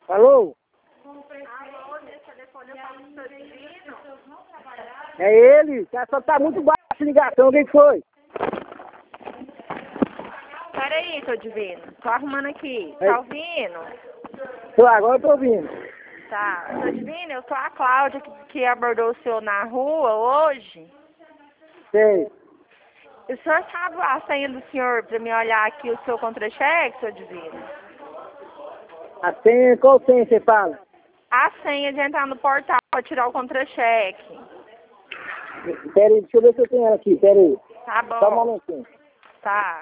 Alô? Alô, nesse telefone eu falo com o seu Divino. É ele? Só tá muito baixa a ligação, quem foi? Peraí, seu Divino. Tô arrumando aqui. Tá ouvindo? Agora eu tô ouvindo. Tá. Seu Divino, eu sou a Cláudia que abordou o senhor na rua hoje. Sei. O senhor sabe a senha do senhor pra me olhar aqui o seu contra-cheque, seu Divino? A senha, qual senha você fala? A senha de entrar no portal pra tirar o contra-cheque. Pera aí, deixa eu ver se eu tenho ela aqui, pera aí. Tá bom. Só um momentinho. Tá.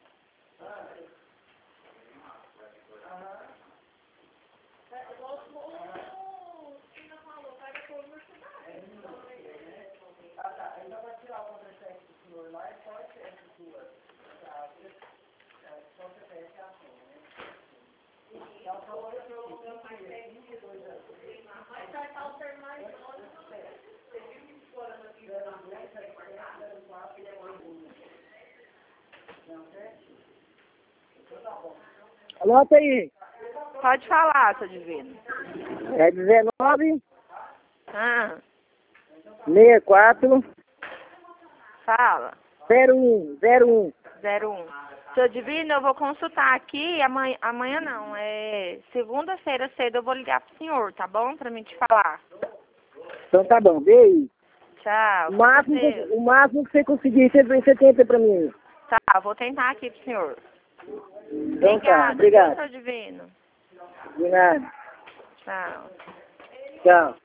Anota aí. Pode falar, seu Divino. É 19 Ah, 64 fala. 01 01. 01. Seu Divino, eu vou consultar aqui, amanhã não, segunda-feira cedo eu vou ligar pro senhor, tá bom? Pra mim te falar. Então tá bom, vê aí. Tchau. O máximo que você conseguir, você tenta pra mim. Tá, vou tentar aqui pro senhor. Então tá, Obrigada, obrigado. viu, seu Divino? De nada. Tchau. Tchau.